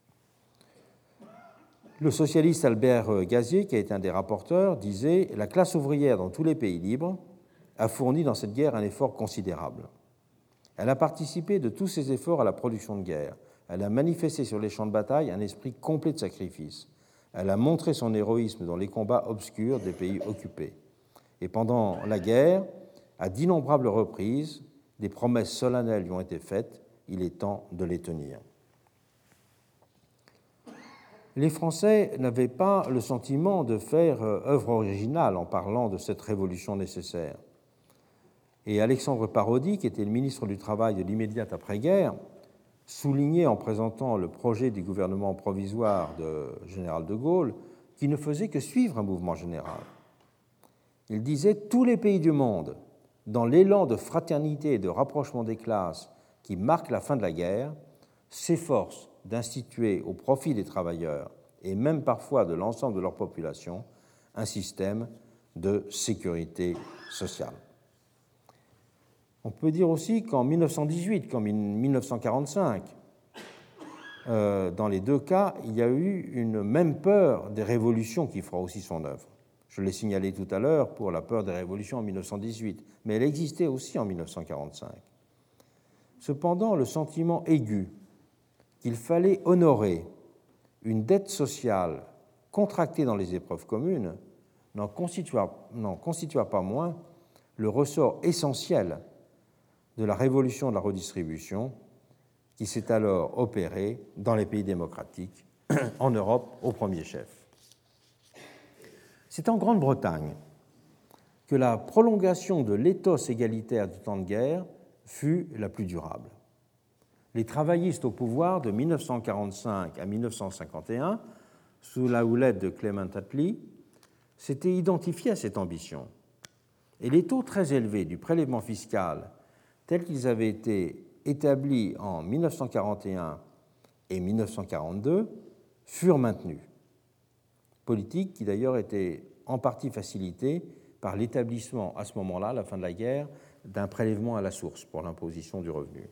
Le socialiste Albert Gazier, qui a été un des rapporteurs, disait « La classe ouvrière dans tous les pays libres a fourni dans cette guerre un effort considérable. Elle a participé de tous ses efforts à la production de guerre. Elle a manifesté sur les champs de bataille un esprit complet de sacrifice. Elle a montré son héroïsme dans les combats obscurs des pays occupés. Et pendant la guerre, à d'innombrables reprises, des promesses solennelles lui ont été faites. Il est temps de les tenir. » Les Français n'avaient pas le sentiment de faire œuvre originale en parlant de cette révolution nécessaire. Et Alexandre Parodi, qui était le ministre du Travail de l'immédiate après-guerre, soulignait en présentant le projet du gouvernement provisoire de général de Gaulle qu'il ne faisait que suivre un mouvement général. Il disait « Tous les pays du monde, dans l'élan de fraternité et de rapprochement des classes qui marque la fin de la guerre, s'efforcent d'instituer au profit des travailleurs et même parfois de l'ensemble de leur population un système de sécurité sociale. » On peut dire aussi qu'en mille neuf cent dix-huit, comme en mille neuf cent quarante-cinq, euh, dans les deux cas, il y a eu une même peur des révolutions qui fera aussi son œuvre. Je l'ai signalé tout à l'heure pour la peur des révolutions en mille neuf cent dix-huit, mais elle existait aussi en mille neuf cent quarante-cinq. Cependant, le sentiment aigu qu'il fallait honorer une dette sociale contractée dans les épreuves communes n'en constitua, n'en constitua pas moins le ressort essentiel de la révolution de la redistribution qui s'est alors opérée dans les pays démocratiques, en Europe au premier chef. C'est en Grande-Bretagne que la prolongation de l'éthos égalitaire du temps de guerre fut la plus durable. Les travaillistes au pouvoir de mille neuf cent quarante-cinq à mille neuf cent cinquante et un, sous la houlette de Clement Attlee, s'étaient identifiés à cette ambition. Et les taux très élevés du prélèvement fiscal tels qu'ils avaient été établis en mille neuf cent quarante et un et mille neuf cent quarante-deux furent maintenus. Politique qui d'ailleurs était en partie facilitée par l'établissement à ce moment-là, à la fin de la guerre, d'un prélèvement à la source pour l'imposition du revenu.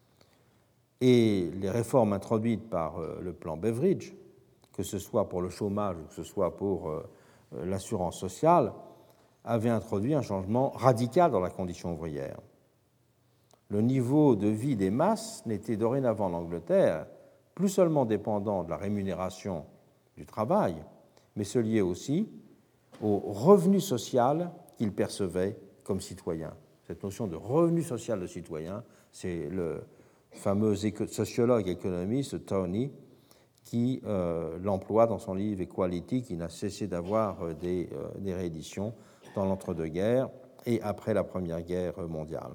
Et les réformes introduites par le plan Beveridge, que ce soit pour le chômage ou que ce soit pour l'assurance sociale, avaient introduit un changement radical dans la condition ouvrière. Le niveau de vie des masses n'était dorénavant en Angleterre plus seulement dépendant de la rémunération du travail, mais se liait aussi au revenu social qu'ils percevaient comme citoyens. Cette notion de revenu social de citoyen C'est le fameux éco sociologue économiste Tony qui euh, l'emploie dans son livre Equality, qui n'a cessé d'avoir euh, des, euh, des rééditions dans l'entre-deux-guerres et après la Première Guerre mondiale.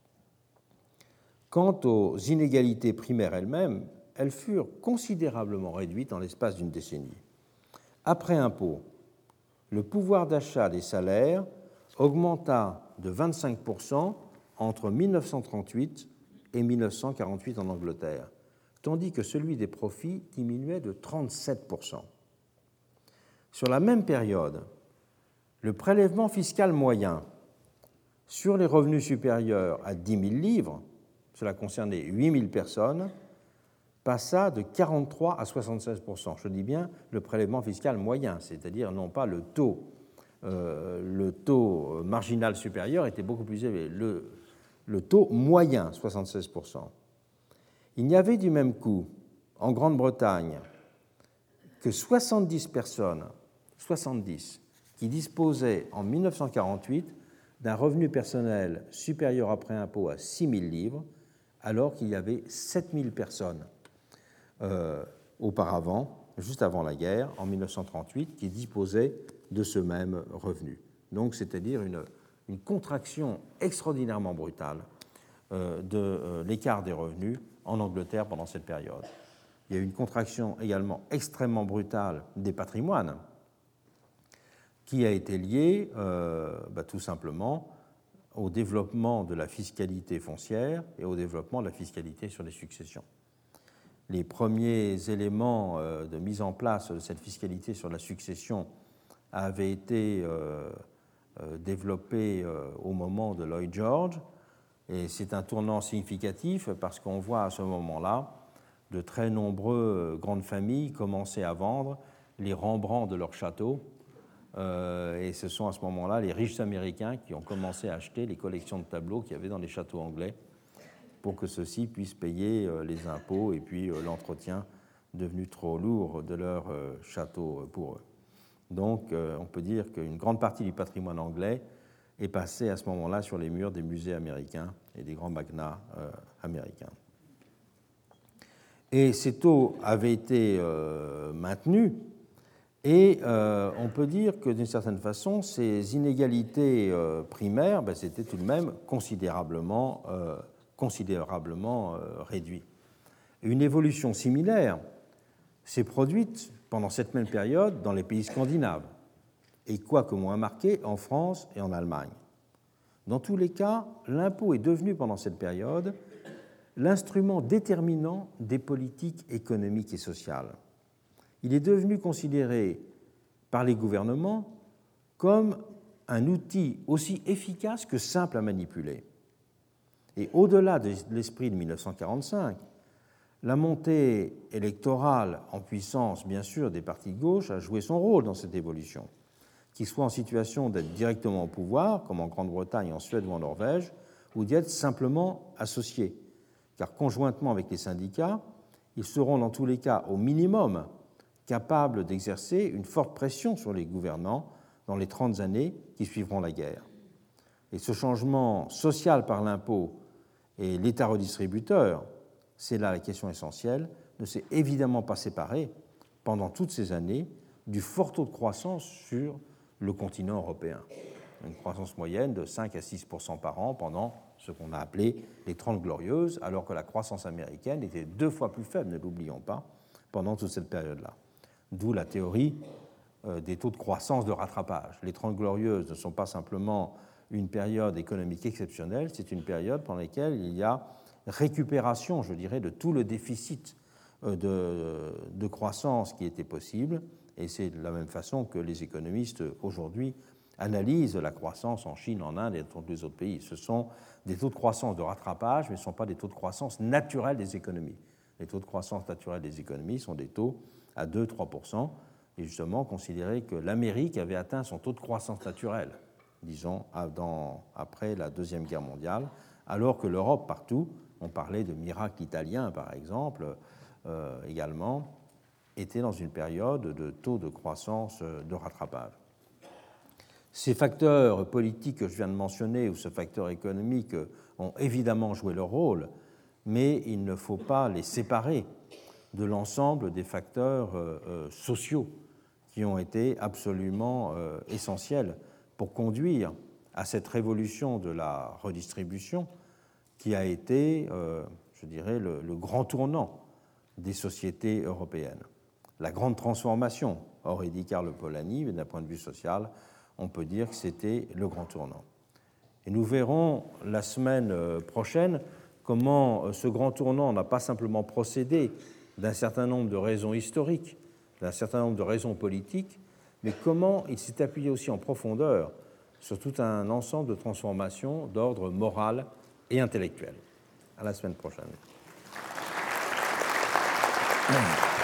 Quant aux inégalités primaires elles-mêmes, elles furent considérablement réduites en l'espace d'une décennie. Après impôt, le pouvoir d'achat des salaires augmenta de vingt-cinq pour cent entre mille neuf cent trente-huit et mille neuf cent quarante-huit en Angleterre, tandis que celui des profits diminuait de trente-sept pour cent. Sur la même période, le prélèvement fiscal moyen sur les revenus supérieurs à dix mille livres, cela concernait huit mille personnes, passa de quarante-trois à soixante-seize pour cent. Je dis bien le prélèvement fiscal moyen, c'est-à-dire non pas le taux. Euh, le taux marginal supérieur était beaucoup plus élevé. Le, le taux moyen, soixante-seize pour cent. Il n'y avait du même coup, en Grande-Bretagne, que soixante-dix personnes, soixante-dix, qui disposaient en mille neuf cent quarante-huit d'un revenu personnel supérieur après impôt à six mille livres, alors qu'il y avait sept mille personnes euh, auparavant, juste avant la guerre, en mille neuf cent trente-huit, qui disposaient de ce même revenu. Donc, c'est-à-dire une, une contraction extraordinairement brutale euh, de euh, l'écart des revenus en Angleterre pendant cette période. Il y a eu une contraction également extrêmement brutale des patrimoines qui a été liée euh, bah, tout simplement au développement de la fiscalité foncière et au développement de la fiscalité sur les successions. Les premiers éléments euh, de mise en place de cette fiscalité sur la succession avaient été euh, euh, développés euh, au moment de Lloyd George, et c'est un tournant significatif parce qu'on voit à ce moment-là de très nombreuses grandes familles commencer à vendre les Rembrandt de leur château. Euh, et ce sont à ce moment-là les riches Américains qui ont commencé à acheter les collections de tableaux qu'il y avait dans les châteaux anglais pour que ceux-ci puissent payer euh, les impôts et puis euh, l'entretien devenu trop lourd de leur euh, château pour eux. Donc euh, on peut dire qu'une grande partie du patrimoine anglais est passée à ce moment-là sur les murs des musées américains et des grands magnats euh, américains. Et ces taux avaient été euh, maintenus. Et euh, on peut dire que, d'une certaine façon, ces inégalités euh, primaires, ben, c'était tout de même considérablement, euh, considérablement euh, réduit. Une évolution similaire s'est produite pendant cette même période dans les pays scandinaves, et quoique moins marquée, en France et en Allemagne. Dans tous les cas, l'impôt est devenu, pendant cette période, l'instrument déterminant des politiques économiques et sociales. Il est devenu considéré par les gouvernements comme un outil aussi efficace que simple à manipuler. Et au-delà de l'esprit de mille neuf cent quarante-cinq, la montée électorale en puissance, bien sûr, des partis de gauche a joué son rôle dans cette évolution. Qu'ils soient en situation d'être directement au pouvoir, comme en Grande-Bretagne, en Suède ou en Norvège, ou d'y être simplement associés. Car conjointement avec les syndicats, ils seront dans tous les cas, au minimum, capables d'exercer une forte pression sur les gouvernants dans les trente années qui suivront la guerre. Et ce changement social par l'impôt et l'État redistributeur, c'est là la question essentielle, ne s'est évidemment pas séparé pendant toutes ces années du fort taux de croissance sur le continent européen. Une croissance moyenne de cinq à six pour cent par an pendant ce qu'on a appelé les Trente Glorieuses, alors que la croissance américaine était deux fois plus faible, ne l'oublions pas, pendant toute cette période-là. D'où la théorie euh, des taux de croissance de rattrapage. Les Trente Glorieuses ne sont pas simplement une période économique exceptionnelle, c'est une période pendant laquelle il y a récupération, je dirais, de tout le déficit euh, de, de croissance qui était possible, et c'est de la même façon que les économistes aujourd'hui analysent la croissance en Chine, en Inde et dans tous les autres pays. Ce sont des taux de croissance de rattrapage, mais ce ne sont pas des taux de croissance naturels des économies. Les taux de croissance naturels des économies sont des taux à deux à trois pour cent, et justement considérer que l'Amérique avait atteint son taux de croissance naturel, disons, dans, après la Deuxième Guerre mondiale, alors que l'Europe, partout, on parlait de miracle italien, par exemple, euh, également, était dans une période de taux de croissance de rattrapage. Ces facteurs politiques que je viens de mentionner ou ce facteur économique ont évidemment joué leur rôle, mais il ne faut pas les séparer de l'ensemble des facteurs euh, sociaux qui ont été absolument euh, essentiels pour conduire à cette révolution de la redistribution qui a été, euh, je dirais, le, le grand tournant des sociétés européennes. La grande transformation, aurait dit Karl Polanyi, mais d'un point de vue social, on peut dire que c'était le grand tournant. Et nous verrons la semaine prochaine comment ce grand tournant n'a pas simplement procédé d'un certain nombre de raisons historiques, d'un certain nombre de raisons politiques, mais comment il s'est appuyé aussi en profondeur sur tout un ensemble de transformations d'ordre moral et intellectuel. À la semaine prochaine.